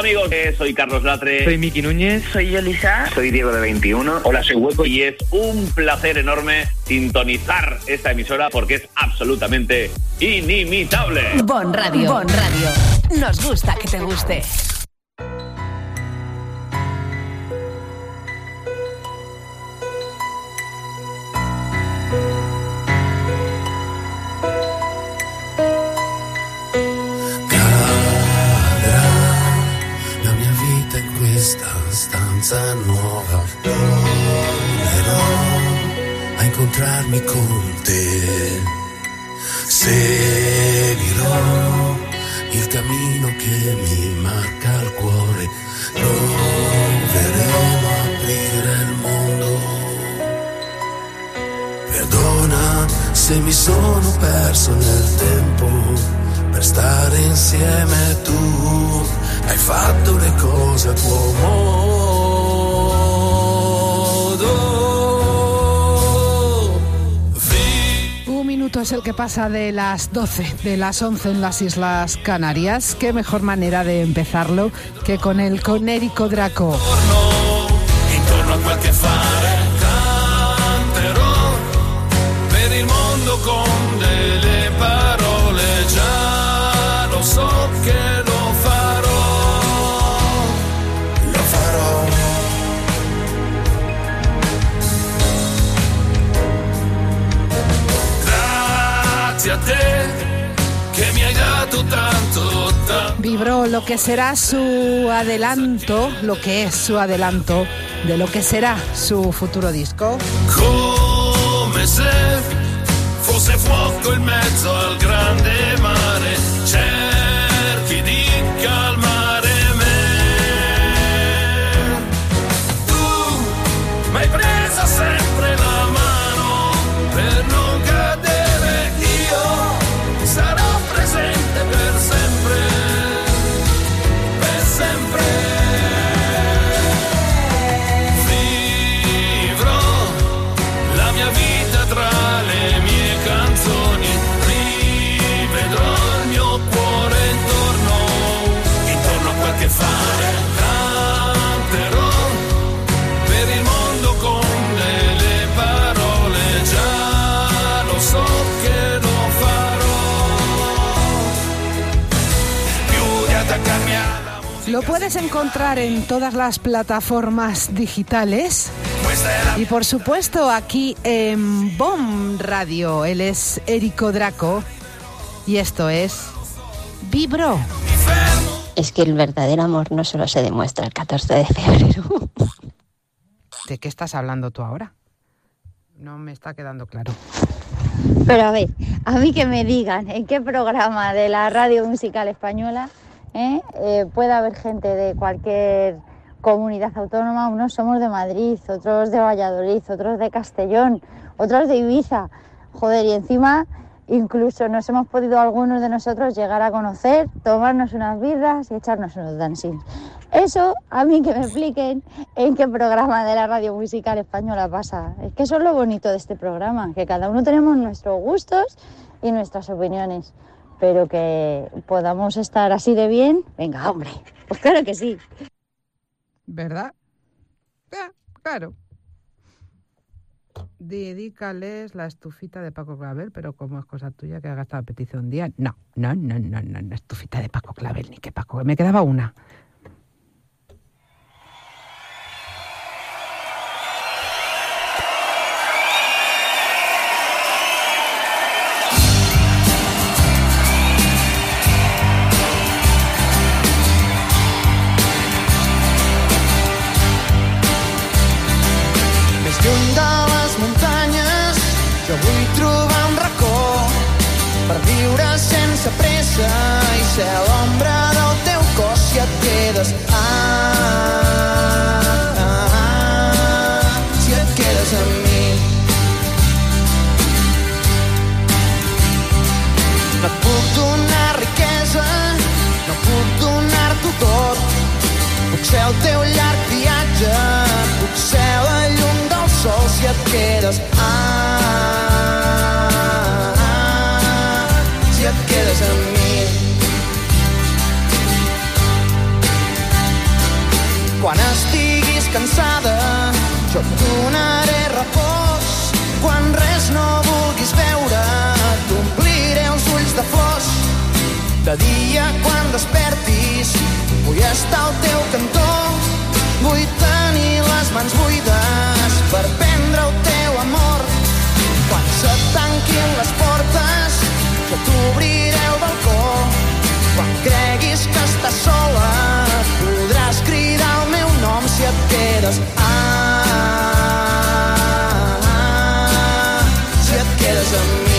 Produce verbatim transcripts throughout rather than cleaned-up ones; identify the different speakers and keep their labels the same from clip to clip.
Speaker 1: amigos, eh, soy Carlos Latre.
Speaker 2: Soy Miki Núñez.
Speaker 3: Soy Yolisa.
Speaker 4: Soy Diego de veintiuno.
Speaker 1: Hola, soy Hueco y es un placer enorme sintonizar esta emisora porque es absolutamente inimitable.
Speaker 5: Bon Radio. Bon Radio. Nos gusta que te guste.
Speaker 6: Stanza nuova, tornerò a incontrarmi con te, seguirò il cammino che mi marca il cuore, proveremo a aprire il mondo. Perdona se mi sono perso nel tempo, per stare insieme tu hai fatto le cose a tuo modo.
Speaker 7: Un minuto es el que pasa de las doce, de las once en las Islas Canarias. Qué mejor manera de empezarlo que con el Conérico Draco.
Speaker 6: Intorno a quel che fare, canterò per il mondo con delle parole, già lo so che lo farò. A te que me hai dato tanto, tanto.
Speaker 7: Vibró lo que será su adelanto, lo que es su adelanto de lo que será su futuro disco.
Speaker 6: Come se fosse fuoco in mezzo al grande mare, cerchi di calmare me. Tu m'hai presa sempre la mano per non cadere. Sarò presente per sempre, per sempre. Vivrò la mia vita tra le mie canzoni, rivedrò il mio cuore intorno, intorno a quel che fare, canterò per il mondo con delle parole, già lo so che lo farò.
Speaker 7: Lo puedes encontrar en todas las plataformas digitales y por supuesto aquí en Bon Radio. Él es Érico Draco y esto es Vibro.
Speaker 8: Es que el verdadero amor no solo se demuestra el catorce de febrero.
Speaker 7: ¿De qué estás hablando tú ahora? No me está quedando claro.
Speaker 9: Pero a ver, a mí que me digan en qué programa de la radio musical española ¿Eh? Eh, puede haber gente de cualquier comunidad autónoma. Unos somos de Madrid, otros de Valladolid, otros de Castellón, otros de Ibiza. Joder, y encima incluso nos hemos podido algunos de nosotros llegar a conocer, tomarnos unas birras y echarnos unos dancings. Eso, a mí que me expliquen en qué programa de la radio musical española pasa. Es que eso es lo bonito de este programa, que cada uno tenemos nuestros gustos y nuestras opiniones. Pero que podamos estar así de bien, venga, hombre, pues claro que sí.
Speaker 7: ¿Verdad? Ah, claro. Dedícales la estufita de Paco Clavel, pero como es cosa tuya que hagas esta petición un día, no, no, no, no, no, no, estufita de Paco Clavel, ni que Paco, me quedaba una.
Speaker 10: Lluny de les muntanyes jo vull trobar un racó per viure sense pressa i ser l'ombra del teu cos si et quedes. Ah, ah, ah, si et quedes amb mi. No et puc donar riquesa, no puc donar-t'ho tot. Puc ser el teu llarg viatge, puc ser la llum del sol si et quedes. Ah, ah, si et quedes amb mi. Quan estiguis cansada, jo et donaré repòs. Quan res no vulguis veure, t'ompliré els ulls de flors. De dia, quan despertis, vull estar al teu cantó. Vull tenir les mans buides per prendre el teu amor. Quan se tanquin les portes, jo t'obriré el balcó. Quan creguis que estàs sola, podràs cridar el meu nom si et quedes. Ah, ah, ah, si et quedes amb mi.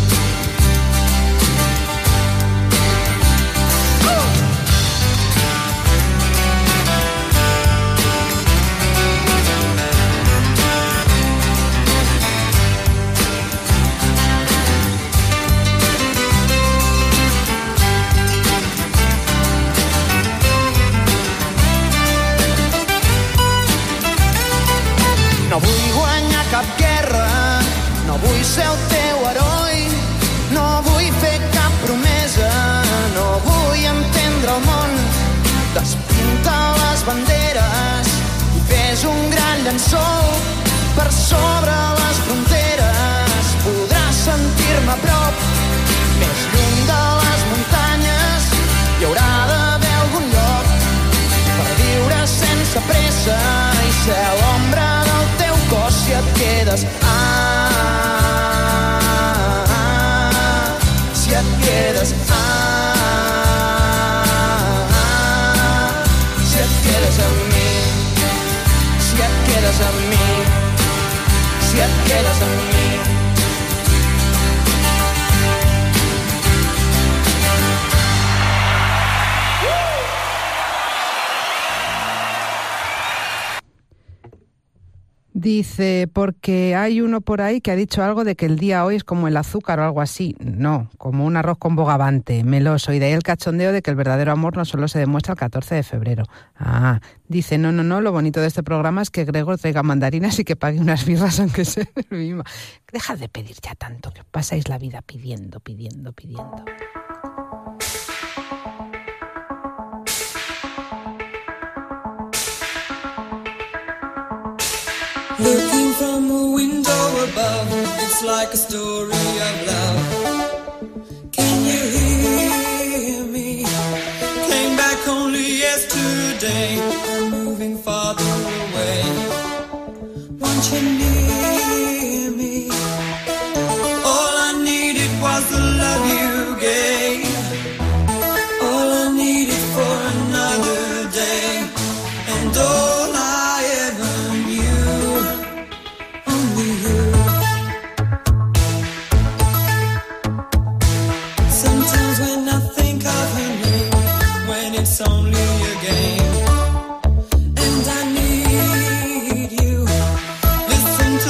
Speaker 10: No vull guanyar cap guerra, no vull ser el teu heroi, no vull fer cap promesa, no vull entendre el món. Despinta les banderes i fes un gran llençol per sobre les fronteres. Podràs sentir-me a prop, més lluny de les muntanyes. Hi haurà d'haver algun lloc per viure sense pressa i ser l'ombra del teu cos si et quedes. Ah, ah, ah, si et quedes. Ah, ah, si et quedes amb mi. Si et quedes amb mi. Si et quedes amb mi.
Speaker 7: Dice, porque hay uno por ahí que ha dicho algo de que el día hoy es como el azúcar o algo así. No, como un arroz con bogavante, meloso. Y de ahí el cachondeo de que el verdadero amor no solo se demuestra el catorce de febrero. Ah, dice, no, no, no, lo bonito de este programa es que Gregor traiga mandarinas y que pague unas birras aunque sea el mismo. Dejad de pedir ya tanto, que pasáis la vida pidiendo, pidiendo, pidiendo.
Speaker 2: Looking from a window above, it's like a story of love. Can you hear me? Came back only yesterday, I'm moving farther away. Want you near me? All I needed was the love you gave. All I needed for another day, and all I ever knew. Sometimes when I think of her name, when it's only a game, and I need you, listen to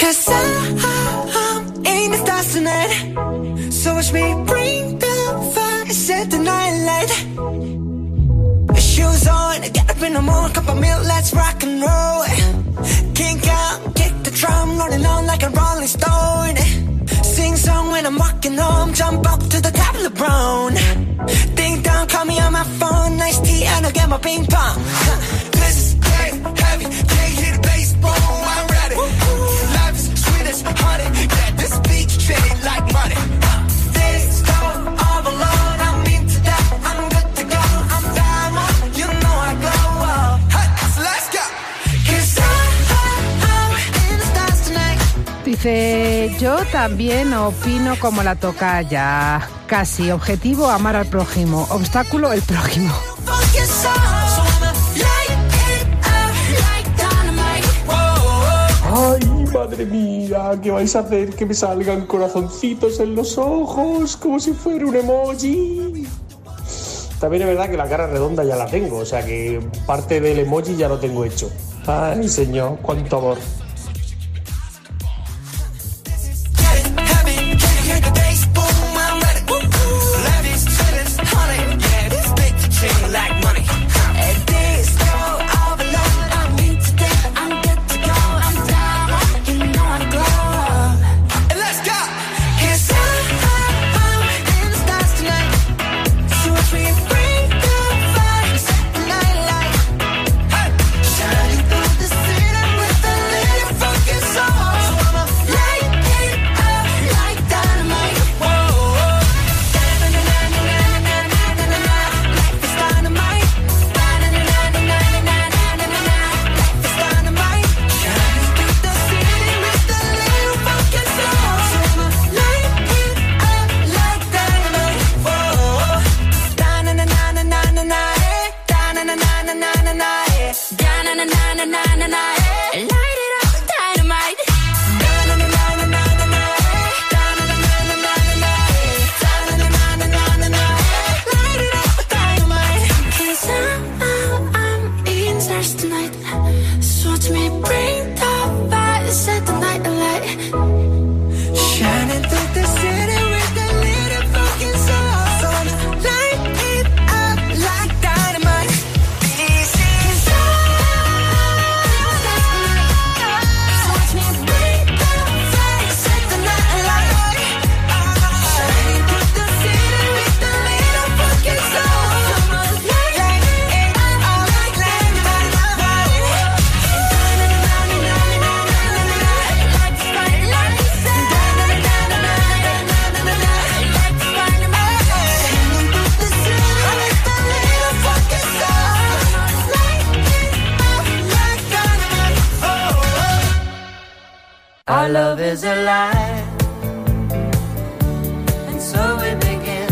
Speaker 2: 'Cause I'm in the stars tonight. So watch me bring the fire, set the night light. Shoes on, get up in the morning, cup of milk, let's rock and roll. Kink out, kick the drum, rolling on like a rolling stone. Sing song when I'm walking home, jump up to the top of the brown. Ding dong, call me on my phone, nice tea and I'll get my ping pong. This is getting heavy, can't hear the bass, boom, I'm ready. Life is sweet as honey, yeah, this beach treated like money. This go all alone, I'm into that, I'm good to go, I'm down, you know I glow up. Hey, so let's go. 'Cause I'm in the stars tonight.
Speaker 7: Dice, yo también opino como la toca ya. Casi. Objetivo, amar al prójimo. Obstáculo, el prójimo.
Speaker 3: Ay, madre mía, ¿qué vais a hacer? Que me salgan corazoncitos en los ojos, como si fuera un emoji. También es verdad que la cara redonda ya la tengo, o sea que parte del emoji ya lo tengo hecho. Ay, señor, cuánto amor.
Speaker 2: Our love is a lie, and so we begin,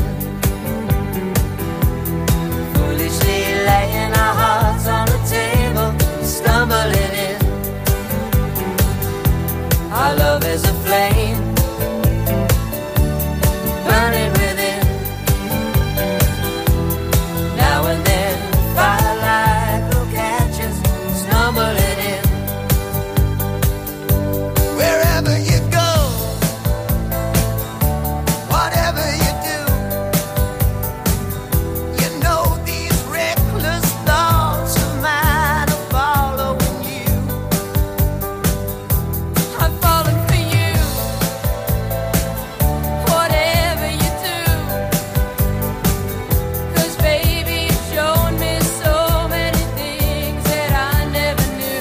Speaker 2: foolishly laying our hearts on the table, stumbling in. Our love is a flame, burning within. Now and then, firelight will catch us, stumbling in. Wherever you go, whatever you do, you know these reckless thoughts of mine are following you. I'm falling for you, whatever you do, 'cause baby you've shown me so many things that I never knew.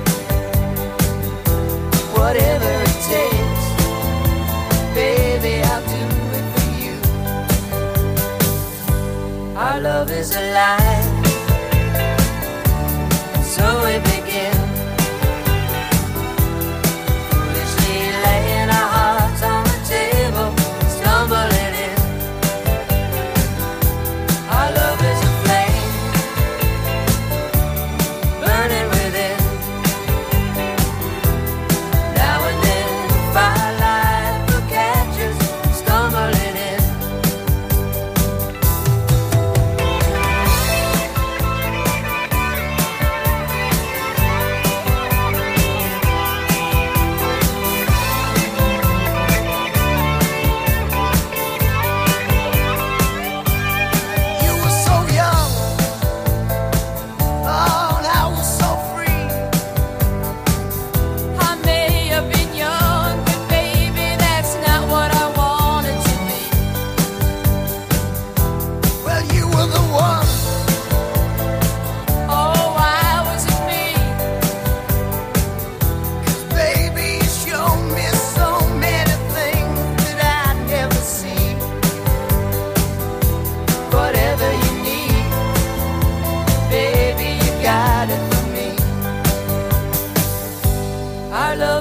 Speaker 2: Whatever it takes, baby, I'll do it for you. Our love is a lie, and so we begin, foolishly laying our hearts on the table, stumbling in. Our love is a flame, burning within. Now and then, firelight will catch us, stumbling in.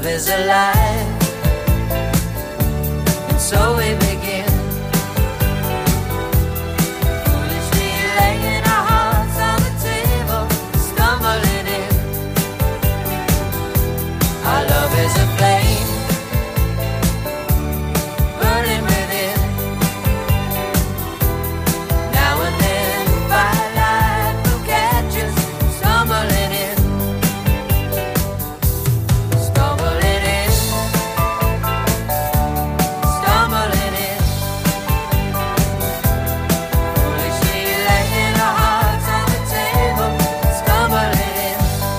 Speaker 2: love is alive. And so we begin. Foolishly laying our hearts on the table, stumbling in. Our love is a flame, burning within. Now and then firelight will catch us stumbling in. Stumbling in. Stumbling in. Foolishly laying our hearts on the table, stumbling in.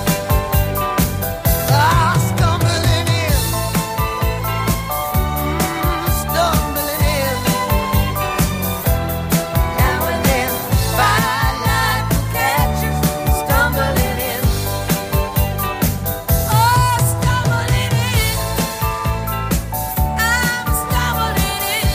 Speaker 2: Ah, stumbling in. Mm, stumbling in. Now and then firelight will catch us stumbling in. Oh, stumbling in. I'm stumbling in.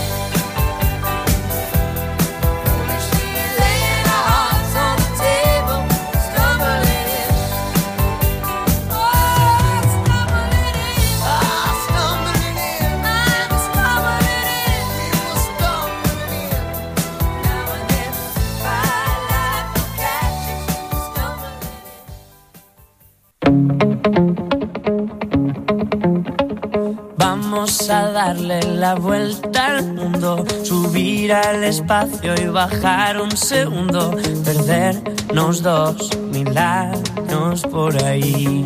Speaker 2: Foolishly laying our hearts on the table, stumbling in. Oh, stumbling in. Ah, stumbling in. I'm stumbling in. People stumbling in. Now and then firelight will catch us stumbling in.
Speaker 4: Vamos a darle la vuelta al mundo, subir al espacio y bajar un segundo, perdernos dos mil años por ahí.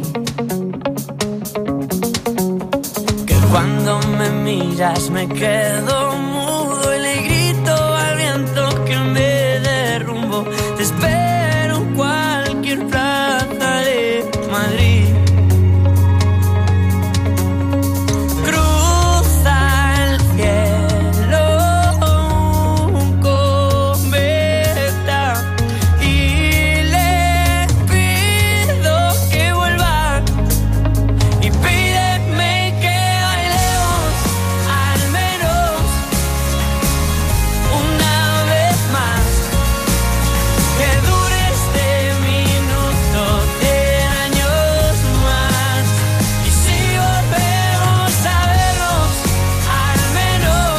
Speaker 4: Que cuando me miras me quedo mudo y le grito al viento que me dé rumbo. Te espero en cualquier plaza de Madrid. Cruza el cielo un cometa y le pido que vuelva y pídeme que bailemos al menos una vez más, que dure este minuto cien años más. Y si volvemos a vernos al menos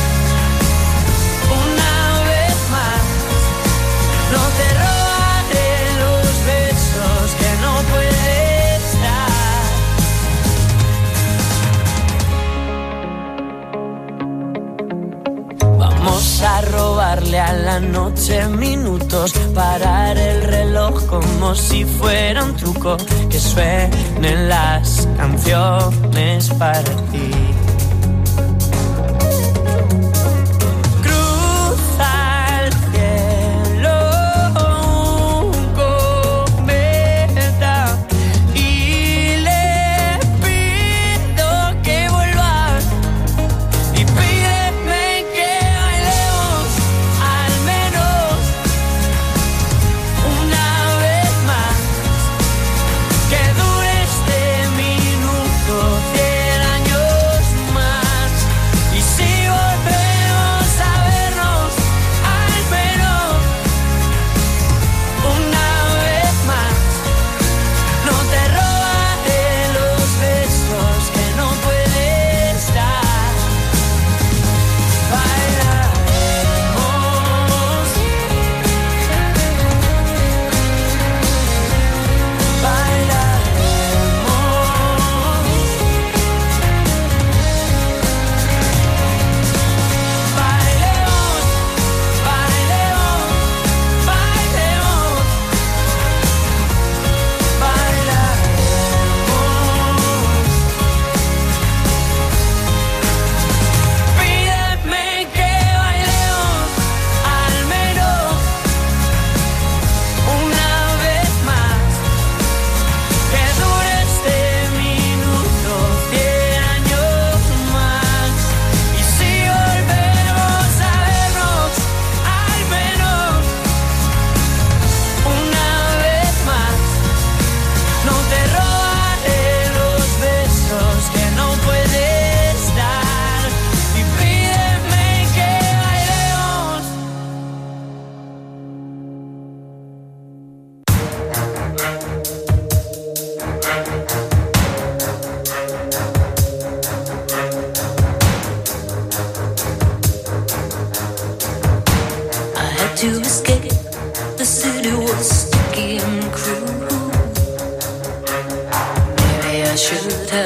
Speaker 4: una vez más, no te robaré los besos que no puedes dar. Vamos a robarle a la noche minutos, parar el reloj como si fuera un truco, que suenen las canciones para ti. Cruza el cielo un cometa y le pido que vuelva y pídeme que bailemos al menos una vez más, que dure este minuto cien años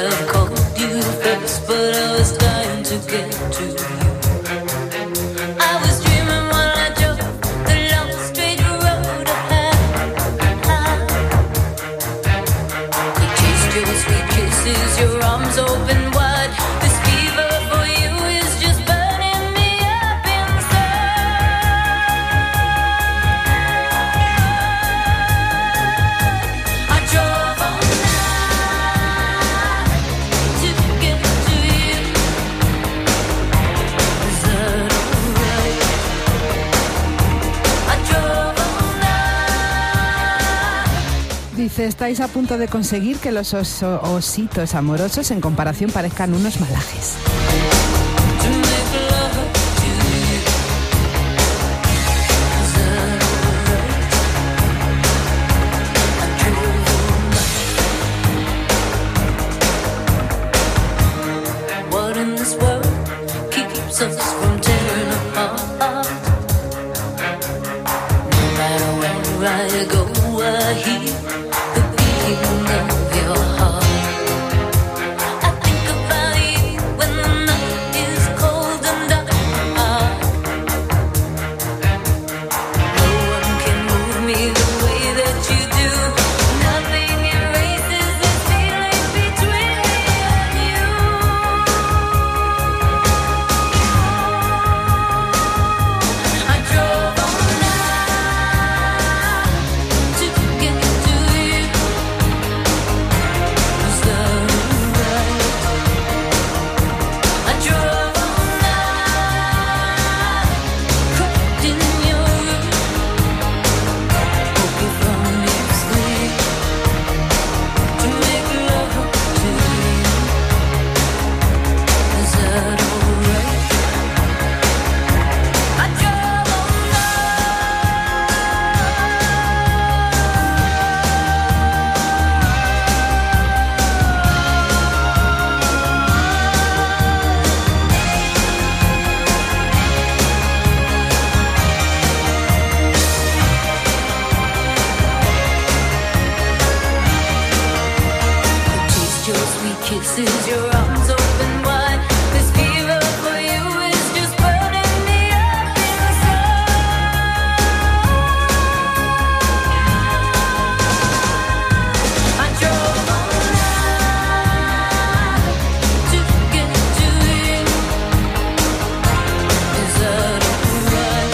Speaker 11: have called you first, but I was dying to get to you. I was dreaming while I drove the long straight road ahead. You kissed your sweet kisses, your arms open wide. This fever for you is just burning me up inside. I drove all night to get to you. Is that alright? I drove all night.
Speaker 7: Dice, estáis a punto de conseguir que los oso- ositos amorosos en comparación parezcan unos malajes.
Speaker 11: To make love to you. Is that alright? I drove all night. What in this world keeps us from tearing apart? No matter where I go, I hear the beating of your heart. I think about you when the night is cold and dark. No one can move me the way that you do. Nothing erases this feeling between me and you. I drove all night to get to you. Is that alright? I drove all night, cooked in your room. Woke you from your sleep to make love to you. Is that alright? I drove all taste your sweet kisses, your arms open wide. This fever for you is just burning me up inside. I drove all night to get to you. Is that alright?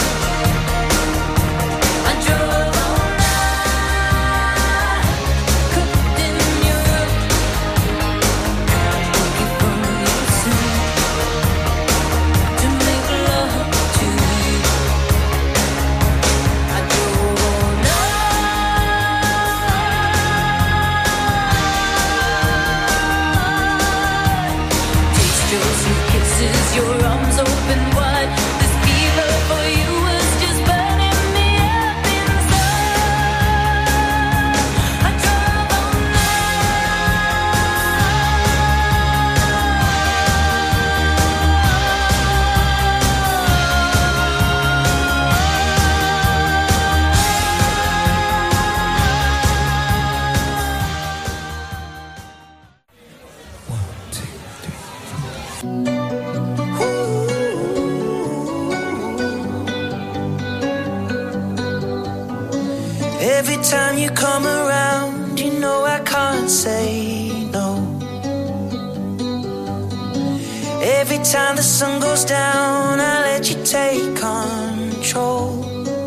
Speaker 11: I drove all night, cooked in your room. Woke you from your sleep to make love to you. I drove all night. Taste your sweet kisses, your arms open wide. This fever for you is just burning me up inside. I drove all
Speaker 10: Every time you come around, you know I can't say no. Every time the sun goes down, I let you take control.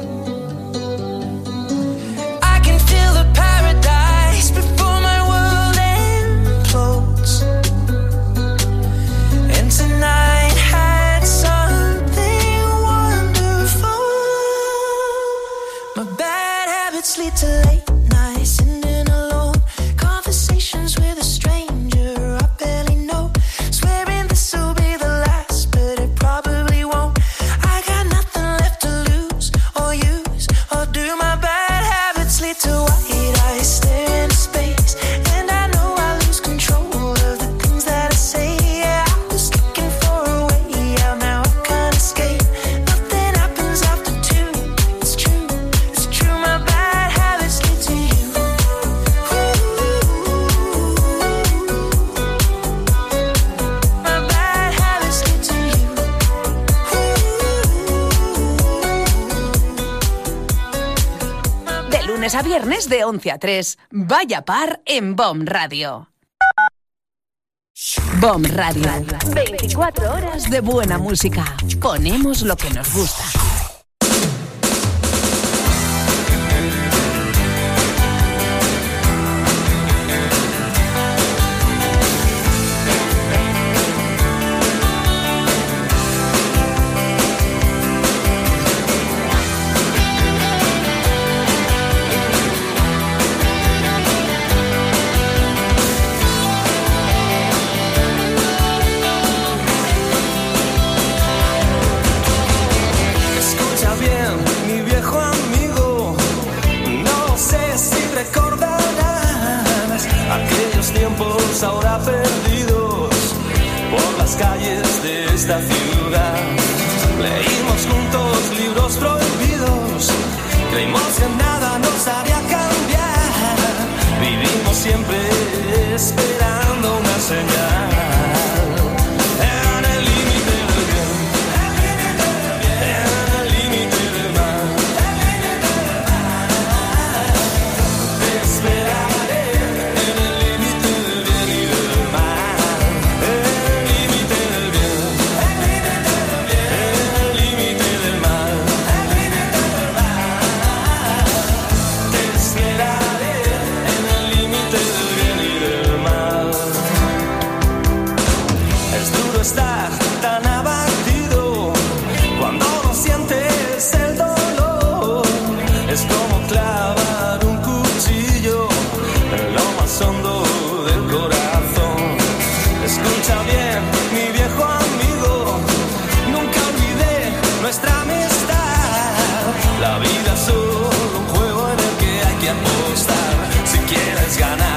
Speaker 10: I can feel the paradise before my world implodes. And tonight had something wonderful. My bad habits lead to late nights, sitting alone. Conversations with a stranger I barely know. Swearing this'll be the last, but it probably won't. I got nothing left to lose.
Speaker 5: lunes a viernes de once a tres. Vaya par en B O M Radio. B O M Radio. veinticuatro horas de buena música. Ponemos lo que nos gusta.
Speaker 12: Ahora perdidos por las calles de esta ciudad. Leímos juntos libros prohibidos, creímos que nada nos haría cambiar. Vivimos siempre esperando una señal. En el límite del bien, en el límite del mal, te esperaré. Estar tan abatido cuando no sientes el dolor. Es como clavar un cuchillo en lo más hondo del corazón. Escucha bien, mi viejo amigo, nunca olvidé nuestra amistad. La vida es solo un juego en el que hay que apostar si quieres ganar.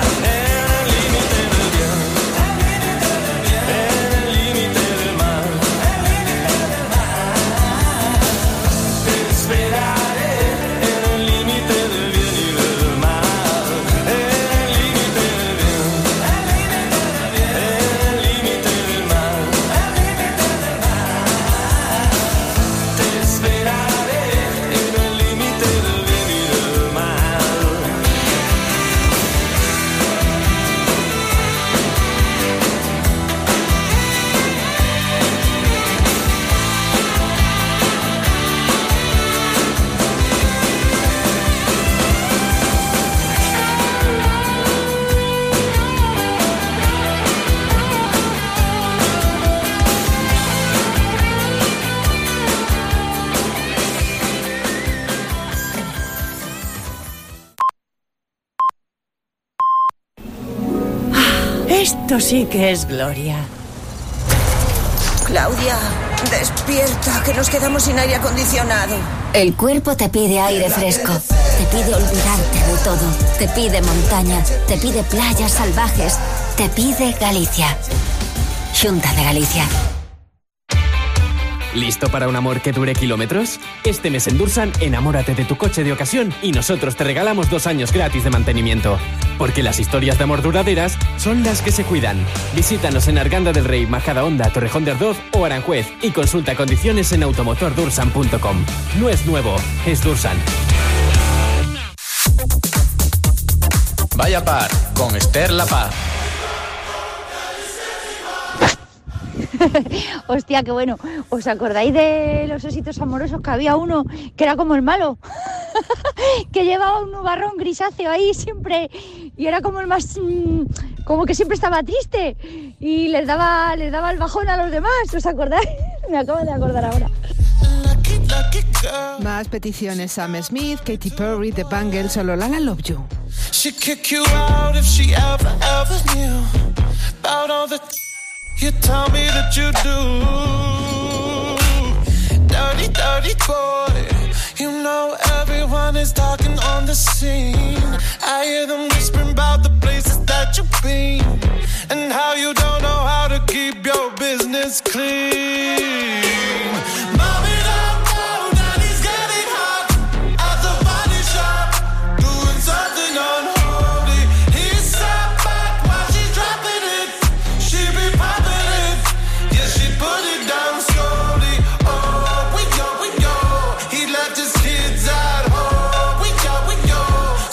Speaker 13: Esto sí que es gloria.
Speaker 14: Claudia, despierta, que nos quedamos sin aire acondicionado.
Speaker 15: El cuerpo te pide aire fresco, te pide olvidarte de todo, te pide montaña, te pide playas salvajes, te pide Galicia. Xunta de Galicia.
Speaker 16: ¿Listo para un amor que dure kilómetros? Este mes en Dursan, enamórate de tu coche de ocasión y nosotros te regalamos dos años gratis de mantenimiento. Porque las historias de amor duraderas son las que se cuidan. Visítanos en Arganda del Rey, Majadahonda, Torrejón de Ardoz o Aranjuez y consulta condiciones en automotor dursan punto com. No es nuevo, es Dursan.
Speaker 17: Vaya par, con Esther La Paz.
Speaker 9: Hostia, qué bueno. ¿Os acordáis de los ositos amorosos que había uno que era como el malo? Que llevaba un nubarrón grisáceo ahí siempre y era como el más... Mmm, como que siempre estaba triste y les daba, les daba el bajón a los demás. ¿Os acordáis? Me acabo de acordar ahora.
Speaker 7: Más peticiones: Sam Smith, Katy Perry, The Bangles o Lola Love You.
Speaker 12: She'd kick you out if she ever, ever knew about all the you tell me that you do. Dirty, dirty boy. You know everyone is talking on the scene. I hear them whispering about the places that you've been and how you don't know how to keep your business clean. Mommy, don't know that he's getting hot at the body shop, doing something unholy. He's sat back while she's dropping it. She be popping it, yeah, she put it down slowly. Oh, we go, we go. He left his kids at home. We go, we go.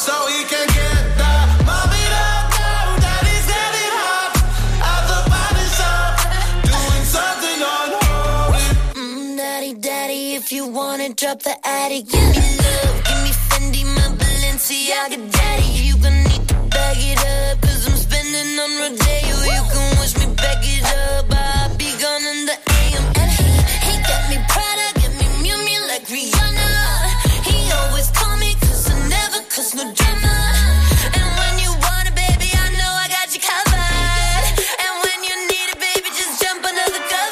Speaker 11: if you wanna drop the attic. Give me love, give me Fendi, my Balenciaga daddy. You gon' need to bag it up, cause I'm spending on Rodeo. You can wish me back it up, I'll be gone in the A M. And he, he got me Prada, get me Miu Miu like Rihanna. He always call me cause I never cause no drama. And when you want it, baby, I know I got you covered. And when you need it, baby, just jump under the covers.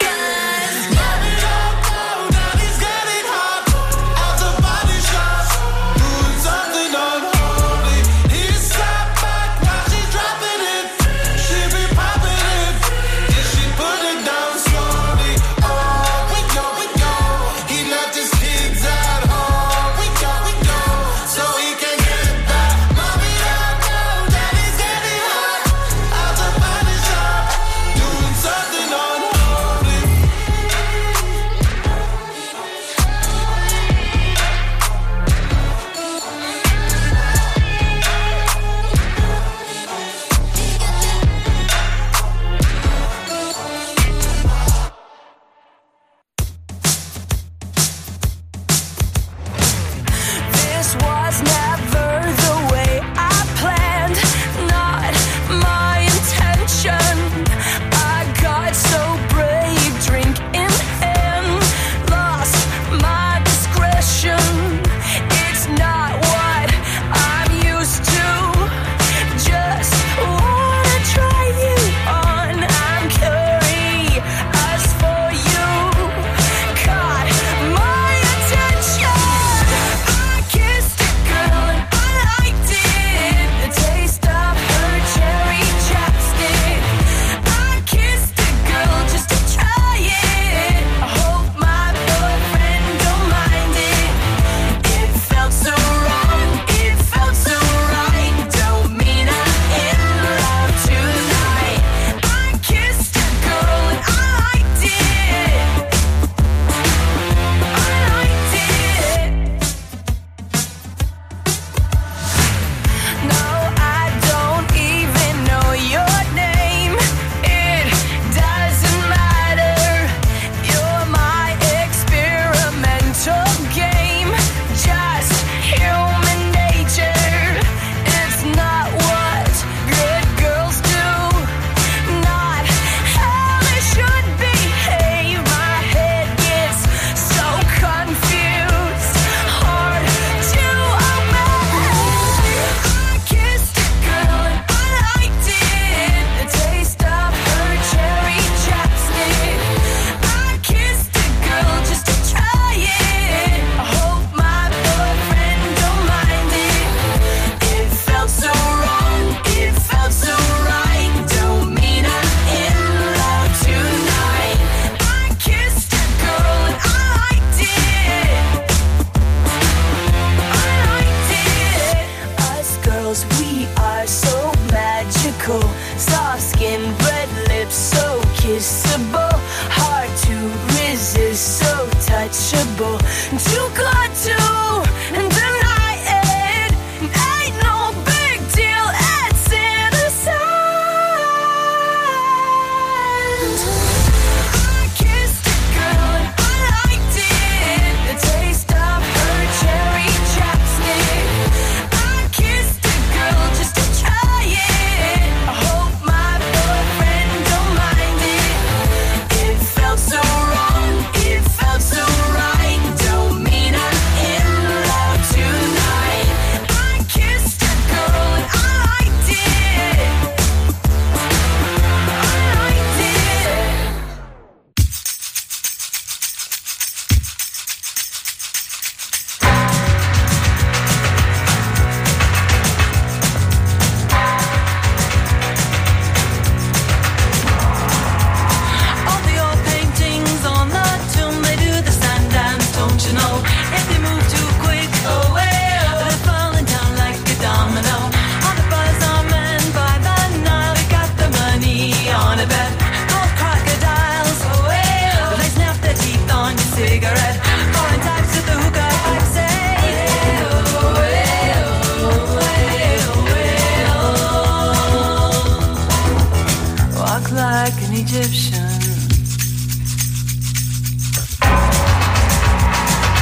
Speaker 2: Egyptian.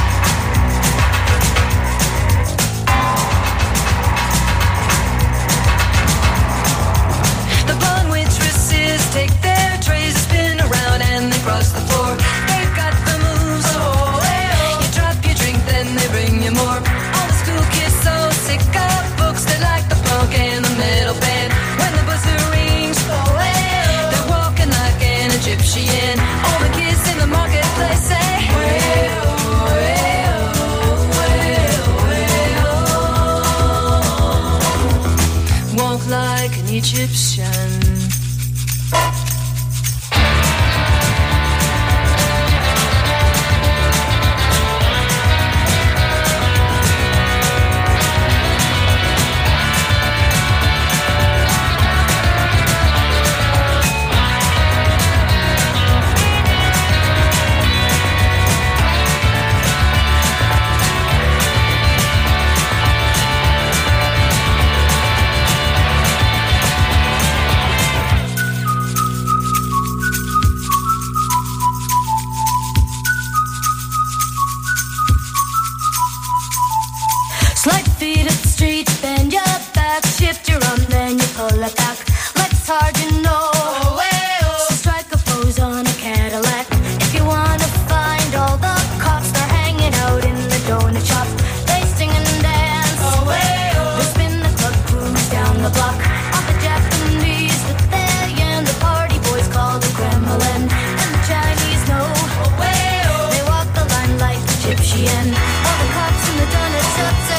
Speaker 2: Egyptian.
Speaker 11: Slide feet up the street, bend your back, shift your arm, then you pull it back. Legs hard, you know. Oh, hey, oh. So strike a pose on a Cadillac. If you wanna find all the cops, they're hanging out in the donut shop. They sing and dance. Oh, hey, oh. They spin the club, cruise down the block. All the Japanese, the Italian, the party boys call the Kremlin. And the Chinese know. Oh, hey, oh. They walk the line like Egyptian. All the cops in the donut shop say.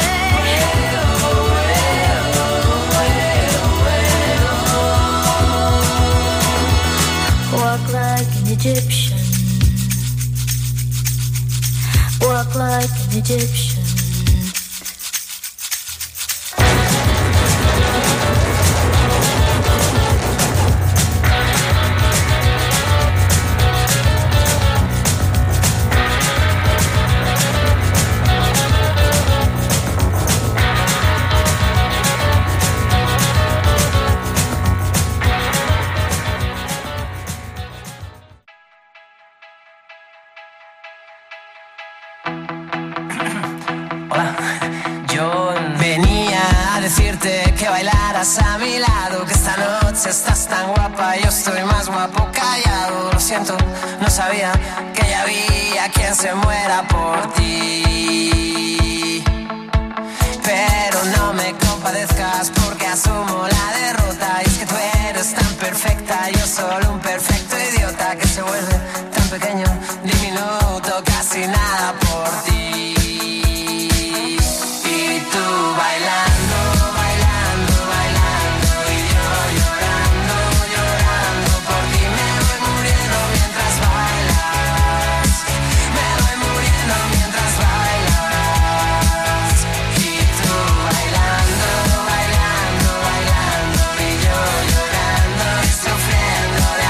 Speaker 11: Walk like an Egyptian. Walk like an Egyptian.
Speaker 10: Que bailaras a mi lado, que esta noche estás tan guapa, yo estoy más guapo callado. Lo siento, no sabía que ya había quien se muera por ti. Pero no me compadezcas porque asumo la derrota. Y es que tú eres tan perfecta, yo solo un perfecto idiota que se vuelve tan pequeño, diminuto, casi nada por ti. Y tú bailando.
Speaker 11: Sufriendo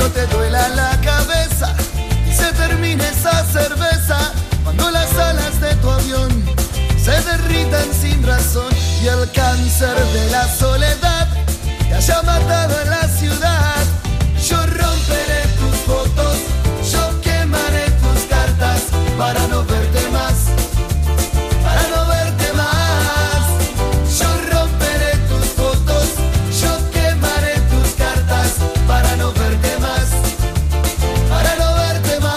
Speaker 10: cuando te duela la cabeza y se termine esa cerveza, cuando las alas de tu avión se derritan sin razón y el cáncer de la soledad te haya matado en la ciudad. Yo romperé tus fotos, yo quemaré tus cartas para no verte más, para no verte más. Yo romperé tus fotos, yo quemaré tus cartas para no verte más, para no verte más.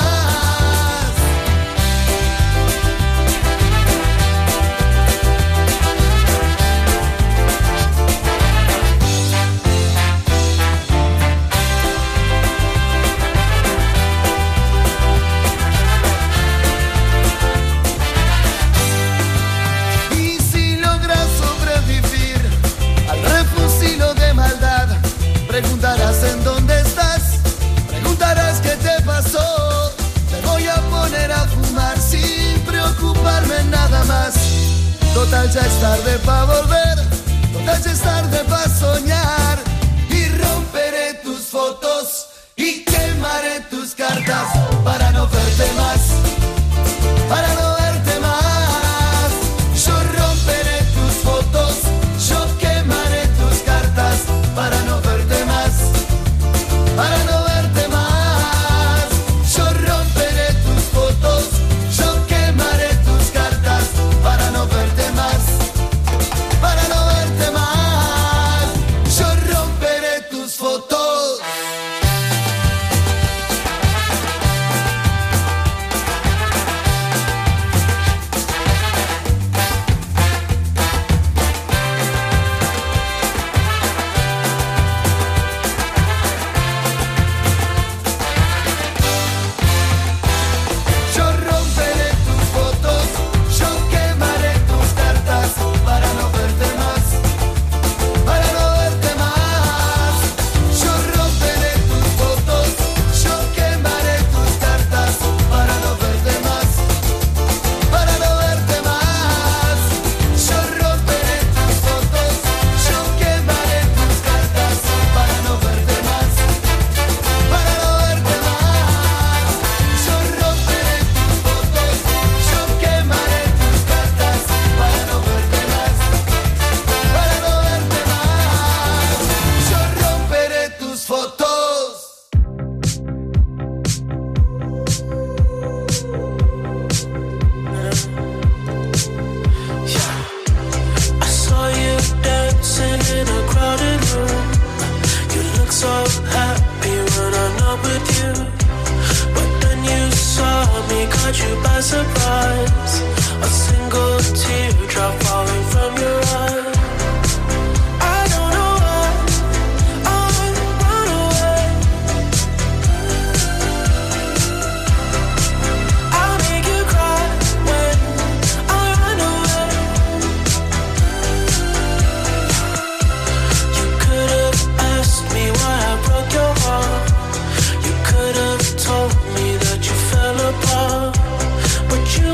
Speaker 10: Preguntarás en dónde estás, preguntarás qué te pasó. Te voy a poner a fumar sin preocuparme nada más. Total ya es tarde pa' volver, total ya es tarde pa' soñar. Y romperé tus fotos y quemaré tus cartas para no verte más, para no verte más. Yo romperé tus fotos, yo quemaré tus cartas para no verte más, para no verte más. Yo romperé tus fotos, yo quemaré tus cartas para no verte más, para no verte más. Yo romperé tus fotos.
Speaker 12: But you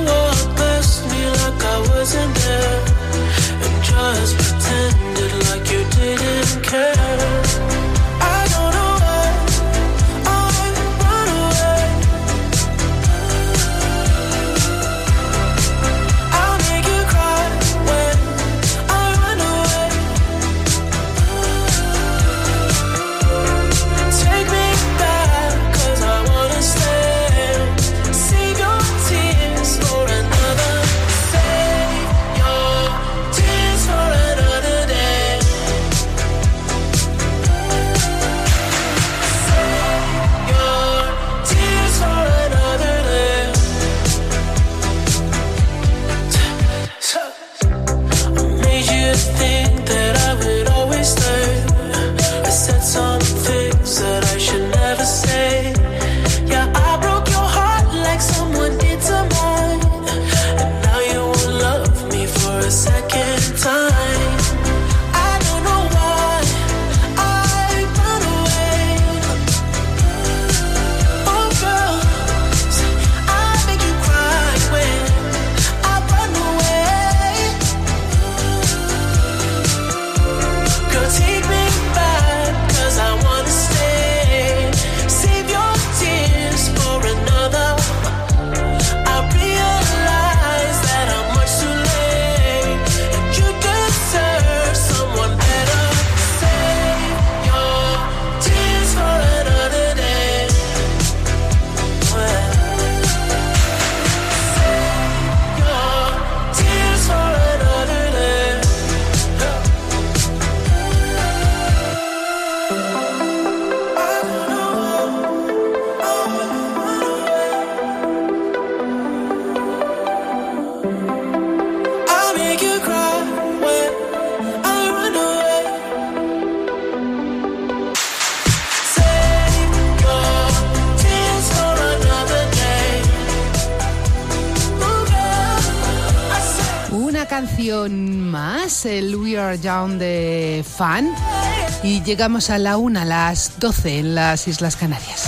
Speaker 7: canción más, el We Are Young de Fan, y llegamos a la una, a las doce en las Islas Canarias.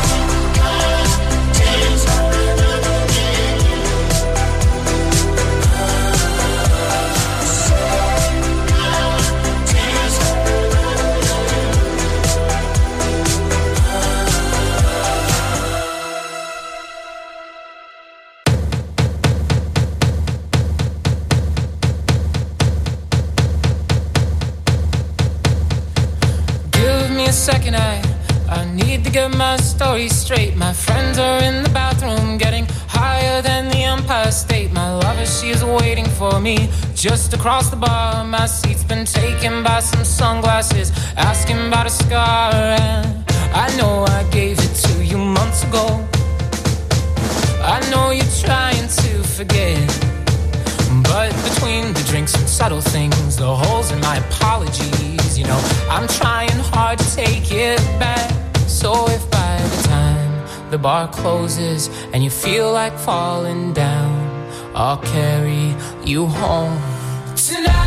Speaker 13: Second, I, I need to get my story straight. My friends are in the bathroom getting higher than the Empire State. My lover, she is waiting for me just across the bar. My seat's been taken by some sunglasses, asking about a scar. And I know I gave it to you months ago. I know you're trying to forget, but between the drinks and subtle things, the holes in my apologies, you know, I'm trying hard to take it back. So if by the time the bar closes and you feel like falling down, I'll carry you home tonight.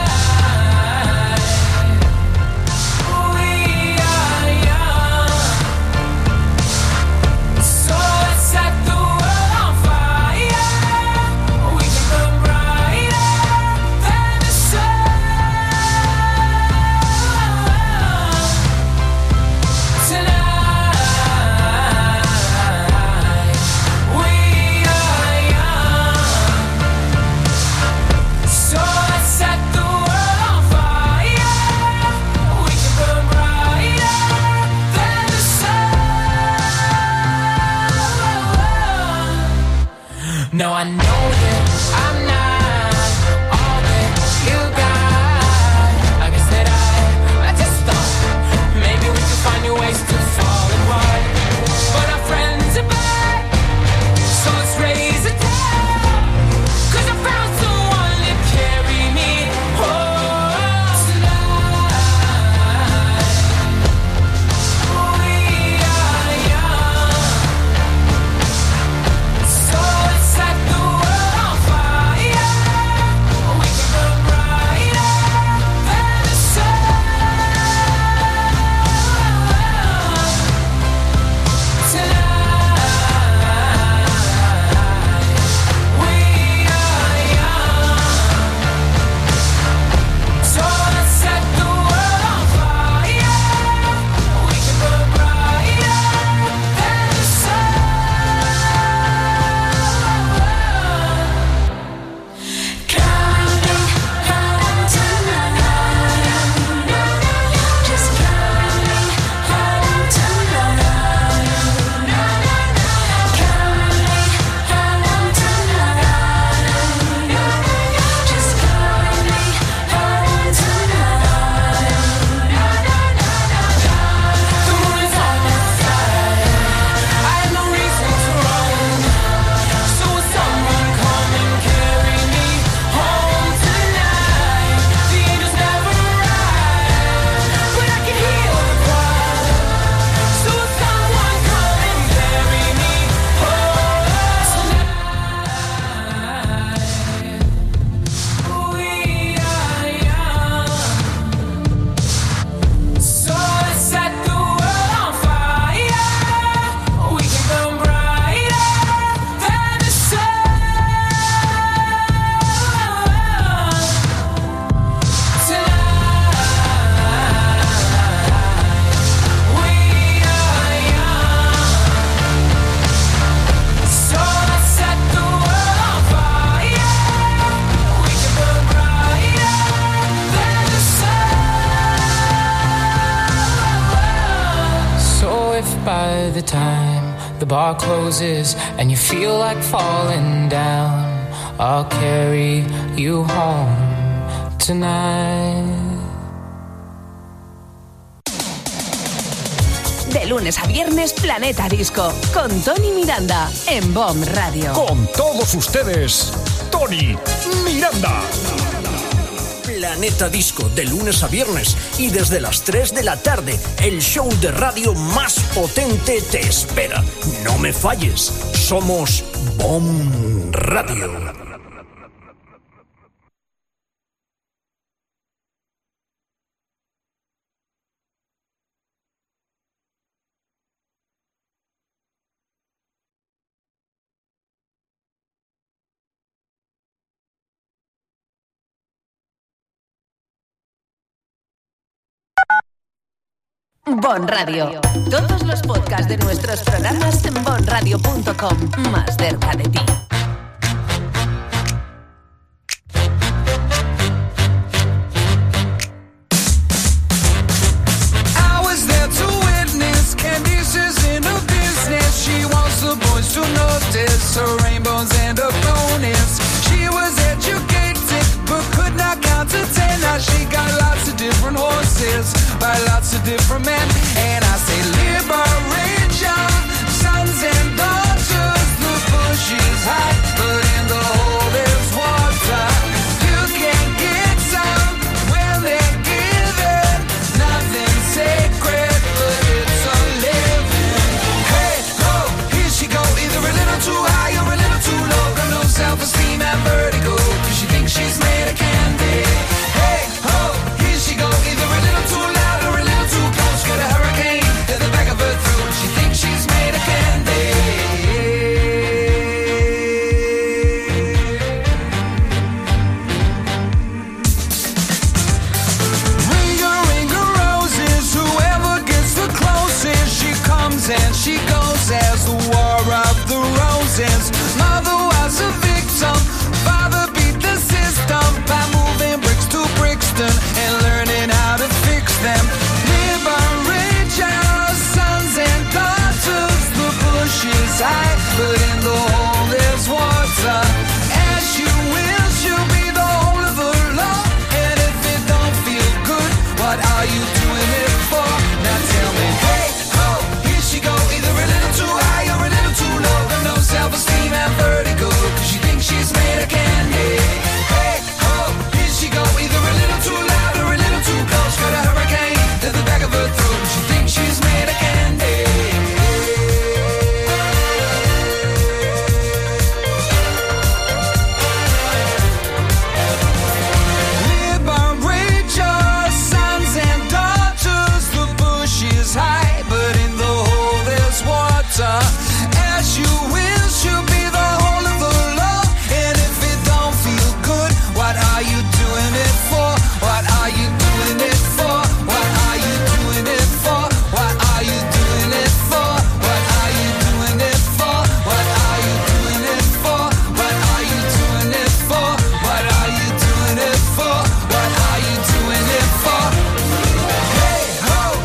Speaker 13: No, I know that I'm not all that you got. I guess that I, I just thought maybe we could find new ways to fall apart. But our friends are back, so let's raise a toast. 'Cause I found someone to carry me home tonight. We are young, so let's set the world on fire. We can burn brighter than the sun tonight. We are young, so let's set the world on fire. We can burn brighter than the sun. Counting on tonight, just counting on tonight, counting on tonight, just counting on tonight. The moon is on my side, I have no reason to run. So will someone come and carry me home tonight? The angels never arrive, but I can hear the choir. So will someone come and carry me home tonight? We are young, so let's set the world on fire. We can burn brighter than the sun tonight. We are young, so let's set the world on fire. We can burn brighter than the sun. So if by the time the bar closes and you feel like falling down, I'll carry you home tonight.
Speaker 5: De lunes a viernes, Planeta Disco, con Tony Miranda, en B O M Radio.
Speaker 18: Con todos ustedes, Tony Miranda.
Speaker 19: Planeta Disco, de lunes a viernes y desde las tres de la tarde, el show de radio más potente te espera. No me falles, somos B O M Radio.
Speaker 5: Bon Radio. Todos los podcasts de nuestros programas en bon radio punto com. Más cerca de ti.
Speaker 10: To notice her rainbows and her bonus. She was educated but could not count to ten. Now she got lots of different horses by lots of different men. And I say liberate your sons and daughters. The bush is hot, but in the hole there's water. You can get some when they're given. Nothing sacred, but it's a living. Hey, ho, here she go. Either a little too high or a little too low. Got no self-esteem and vertigo, cause she thinks she's made of candy. Hey, ho, here she go. Either a little too loud or a little too close. Got a hurricane at the back of her throat. She thinks she's made of candy. Ringer, ringer roses. Whoever gets the closest, she comes and she goes as the war of the roses. Mother was a victim, father beat the system by moving bricks to Brixton and learning how to fix them. Liberate your sons and daughters, the bush is high.